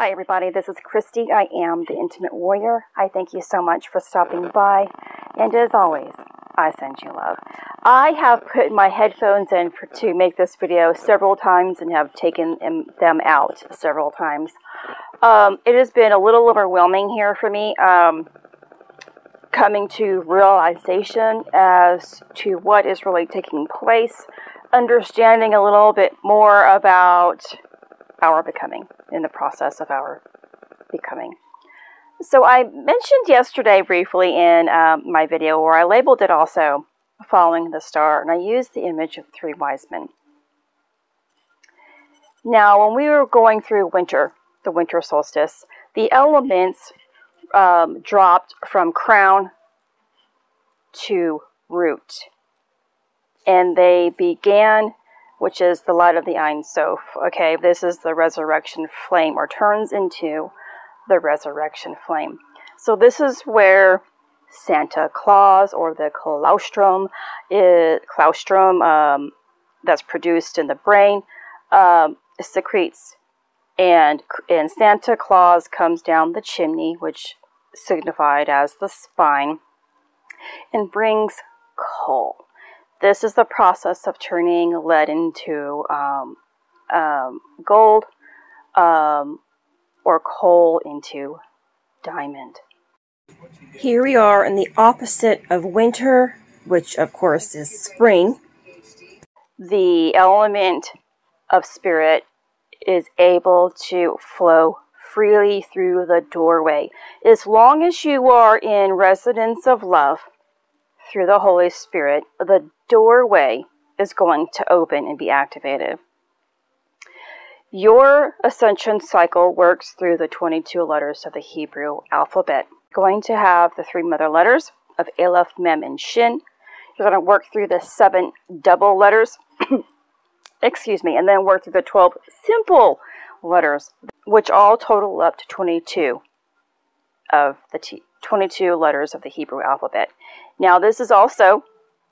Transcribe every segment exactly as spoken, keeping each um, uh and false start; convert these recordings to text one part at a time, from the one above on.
Hi everybody, this is Christy. I am the Intimate Warrior. I thank you so much for stopping by, and as always, I send you love. I have put my headphones in for, to make this video several times and have taken them out several times. Um, it has been a little overwhelming here for me, um, coming to realization as to what is really taking place, understanding a little bit more about our becoming, in the process of our becoming. So I mentioned yesterday briefly in um, my video, where I labeled it also Following the Star, and I used the image of three wise men. Now, when we were going through winter, the winter solstice, the elements um, dropped from crown to root, and they began, which is the light of the Ein Sof. Okay, this is the resurrection flame, or turns into the resurrection flame. So this is where Santa Claus, or the claustrum, is, claustrum um, that's produced in the brain, um, secretes. And, and Santa Claus comes down the chimney, which signified as the spine, and brings coal. This is the process of turning lead into um, um, gold, um, or coal into diamond. Here we are in the opposite of winter, which of course is spring. The element of spirit is able to flow freely through the doorway. As long as you are in residence of love through the Holy Spirit, the doorway is going to open and be activated. Your ascension cycle works through the twenty-two letters of the Hebrew alphabet. You're going to have the three mother letters of Aleph, Mem, and Shin. You're going to work through the seven double letters, excuse me, and then work through the twelve simple letters, which all total up to twenty-two of the T twenty-two letters of the Hebrew alphabet. Now, this is also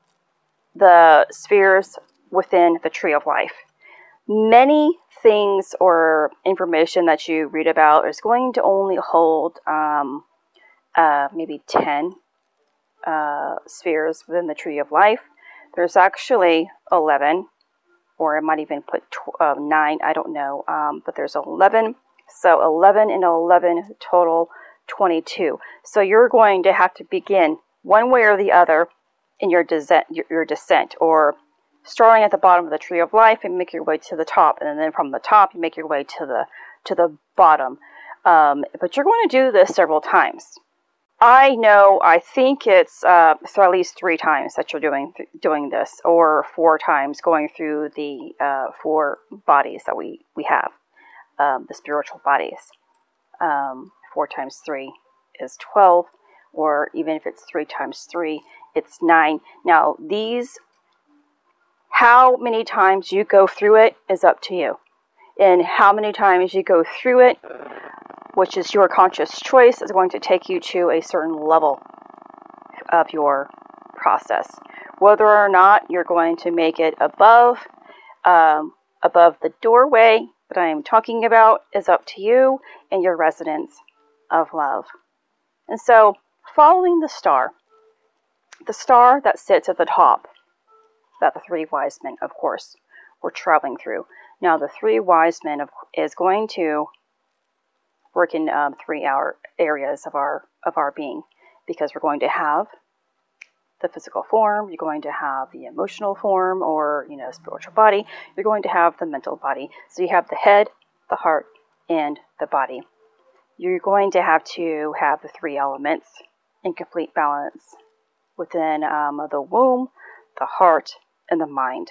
the spheres within the Tree of Life. Many things or information that you read about is going to only hold um, uh, maybe ten uh, spheres within the Tree of Life. There's actually eleven, or I might even put tw uh, nine, I don't know, um, but there's eleven. So eleven and eleven total twenty-two. So you're going to have to begin one way or the other in your descent, your, your descent, or starting at the bottom of the Tree of Life and make your way to the top, and then from the top you make your way to the to the bottom. Um, but you're going to do this several times. I know, I think it's uh, so at least three times that you're doing th doing this, or four times going through the uh, four bodies that we we have, um, the spiritual bodies. Um, four times three is twelve, or even if it's three times three, it's nine. Now, these, how many times you go through it is up to you. And how many times you go through it, which is your conscious choice, is going to take you to a certain level of your process. Whether or not you're going to make it above, um, above the doorway that I am talking about is up to you and your residence of love. And so, following the star, the star that sits at the top, that the three wise men, of course, were traveling through. Now, the three wise men of, is going to work in um, three hour areas of our of our being, because we're going to have the physical form, you're going to have the emotional form, or you know, spiritual body, you're going to have the mental body. So you have the head, the heart, and the body. You're going to have to have the three elements in complete balance within um, the womb, the heart, and the mind.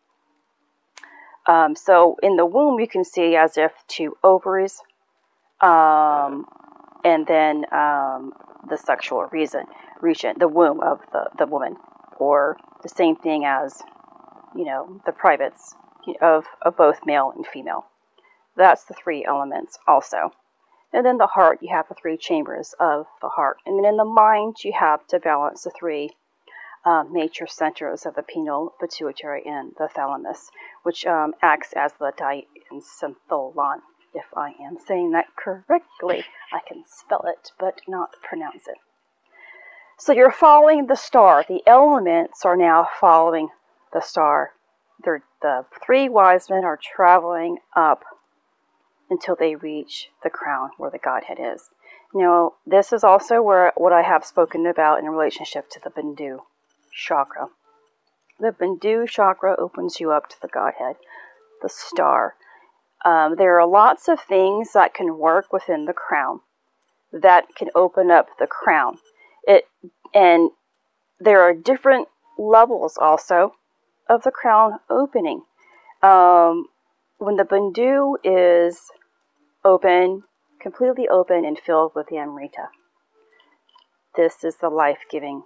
Um, so in the womb, you can see as if two ovaries, um, and then um, the sexual reason, region, the womb of the, the woman, or the same thing as, you know, the privates of, of both male and female. That's the three elements also. And then the heart, you have the three chambers of the heart. And then in the mind, you have to balance the three uh, major centers of the pineal, pituitary, and the thalamus, which um, acts as the diencephalon. if I am saying that correctly. I can spell it, but not pronounce it. So you're following the star. The elements are now following the star. They're, the three wise men are traveling up until they reach the crown where the Godhead is. Now, this is also where what I have spoken about in relationship to the Bindu chakra. The Bindu chakra opens you up to the Godhead, the star. Um, there are lots of things that can work within the crown that can open up the crown. It and there are different levels also of the crown opening. Um, when the Bindu is open, completely open and filled with the Amrita, this is the life-giving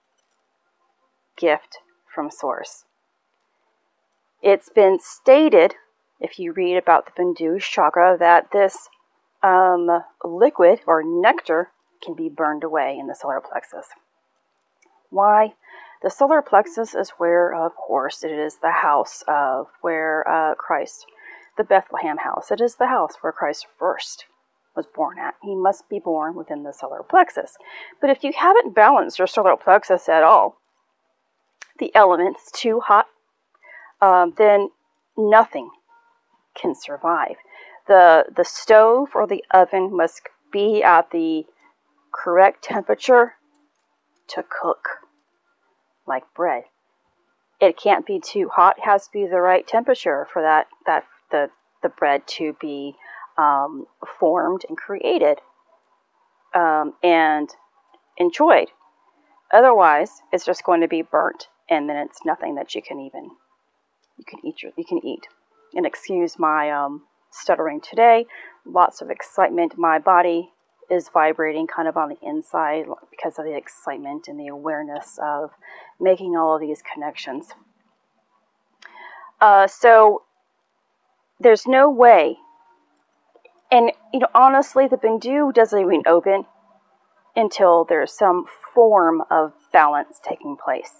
gift from Source. It's been stated, if you read about the Bindu chakra, that this um, liquid or nectar can be burned away in the solar plexus. Why? The solar plexus is where, of course, it is the house of where uh, Christ, the Bethlehem house. It is the house where Christ first was born at. He must be born within the solar plexus. But if you haven't balanced your solar plexus at all, the elements too hot, um, then nothing can survive. The, the stove or the oven must be at the correct temperature to cook like bread. It can't be too hot. It has to be the right temperature for that, that the, the bread to be um, formed and created um, and enjoyed. Otherwise, it's just going to be burnt, and then it's nothing that you can even you can eat. Your, you can eat. And excuse my um, stuttering today. Lots of excitement. My body is vibrating kind of on the inside because of the excitement and the awareness of making all of these connections. Uh, so there's no way, and you know, honestly, the Bindu doesn't even open until there's some form of balance taking place.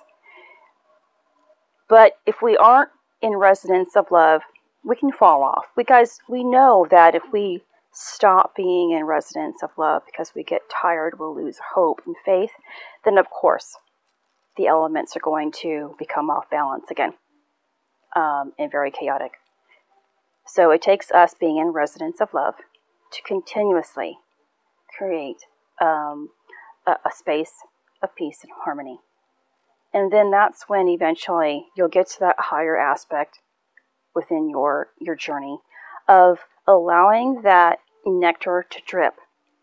But if we aren't in resonance of love, we can fall off. Because we know that if we stop being in resonance of love because we get tired, we'll lose hope and faith, then of course the elements are going to become off balance again um, and very chaotic. So it takes us being in resonance of love to continuously create um, a, a space of peace and harmony. And then that's when eventually you'll get to that higher aspect within your, your journey of allowing that nectar to drip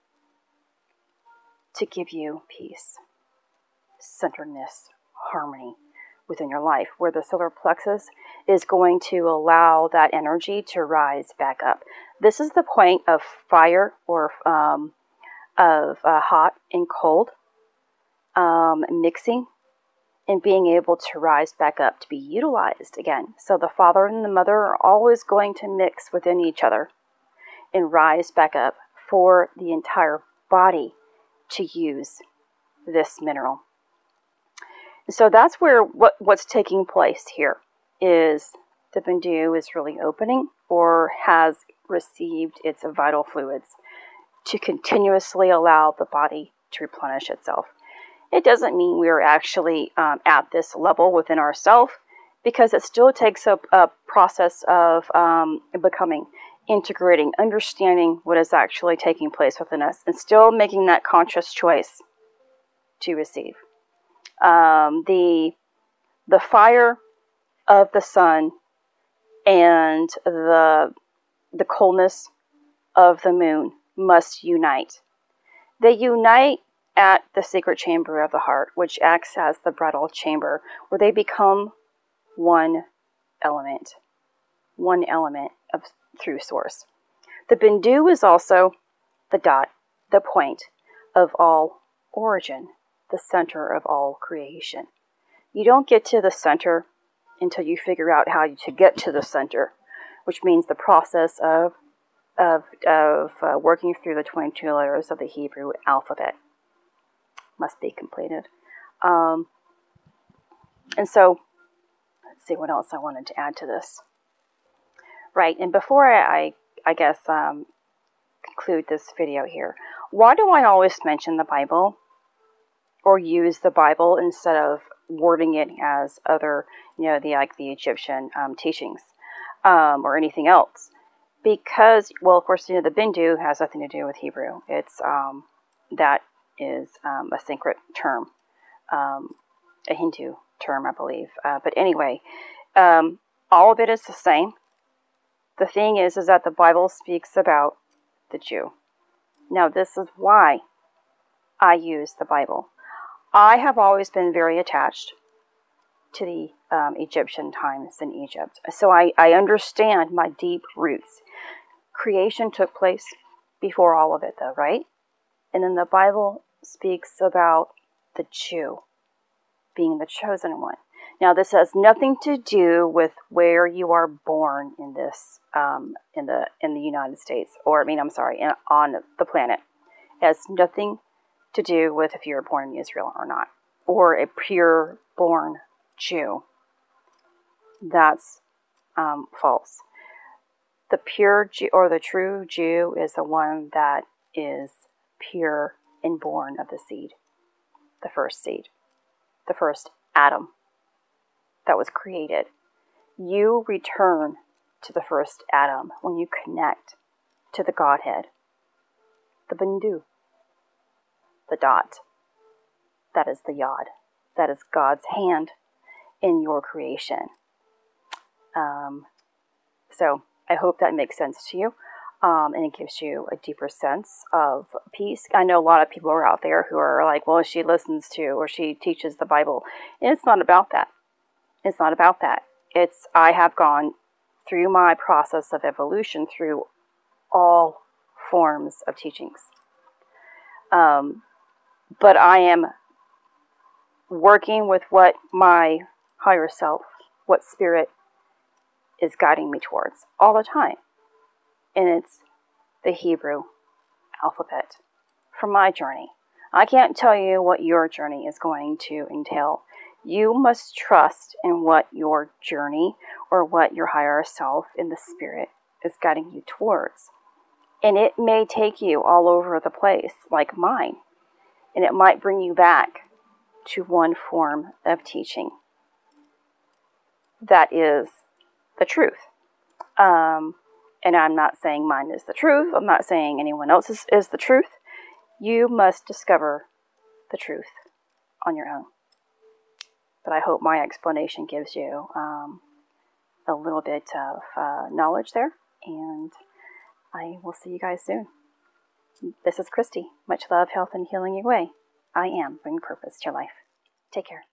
to give you peace, centeredness, harmony within your life, where the solar plexus is going to allow that energy to rise back up. This is the point of fire or um, of uh, hot and cold um, mixing and being able to rise back up to be utilized again. So the father and the mother are always going to mix within each other and rise back up for the entire body to use this mineral. So that's where what, what's taking place here is the Bindu is really opening or has received its vital fluids to continuously allow the body to replenish itself. It doesn't mean we are actually um, at this level within ourselves, because it still takes a, a process of um, becoming, integrating, understanding what is actually taking place within us, and still making that conscious choice to receive. Um, the, the fire of the sun and the, the coldness of the moon must unite. They unite at the secret chamber of the heart, which acts as the bridal chamber, where they become one element, one element of through source. The Bindu is also the dot, the point of all origin, the center of all creation. You don't get to the center until you figure out how to get to the center, which means the process of of, of uh, working through the twenty-two letters of the Hebrew alphabet must be completed. Um, and so, let's see what else I wanted to add to this. Right, and before I, I guess, um, conclude this video here. Why do I always mention the Bible or use the Bible instead of wording it as other, you know, the like the Egyptian um, teachings um, or anything else? Because, well, of course, you know, the Bindu has nothing to do with Hebrew. It's um, that is um, a sacred term, um, a Hindu term, I believe. Uh, but anyway, um, all of it is the same. The thing is, is that the Bible speaks about the Jew. Now, this is why I use the Bible. I have always been very attached to the um, Egyptian times in Egypt. So I, I understand my deep roots. Creation took place before all of it, though, right? And then the Bible speaks about the Jew being the chosen one. Now, this has nothing to do with where you are born in this, um, in the in the United States, or I mean, I'm sorry, in, on the planet. It has nothing to do with if you're born in Israel or not, or a pure born Jew. That's um, false. The pure Jew, or the true Jew, is the one that is pure and born of the seed, the first seed, the first Adam that was created. You return to the first Adam when you connect to the Godhead, the Bindu, the dot. That is the Yod. That is God's hand in your creation. Um, so I hope that makes sense to you. Um, and it gives you a deeper sense of peace. I know a lot of people are out there who are like, well, she listens to or she teaches the Bible. And it's not about that. It's not about that. It's, I have gone through my process of evolution through all forms of teachings. Um, but I am working with what my higher self, what spirit is guiding me towards all the time. And it's the Hebrew alphabet for my journey. I can't tell you what your journey is going to entail. You must trust in what your journey or what your higher self in the spirit is guiding you towards. And it may take you all over the place, like mine. And it might bring you back to one form of teaching that is the truth. Um, and I'm not saying mine is the truth. I'm not saying anyone else's is the truth. You must discover the truth on your own. But I hope my explanation gives you um, a little bit of uh, knowledge there. And I will see you guys soon. This is Christy. Much love, health, and healing your way. I am bringing purpose to your life. Take care.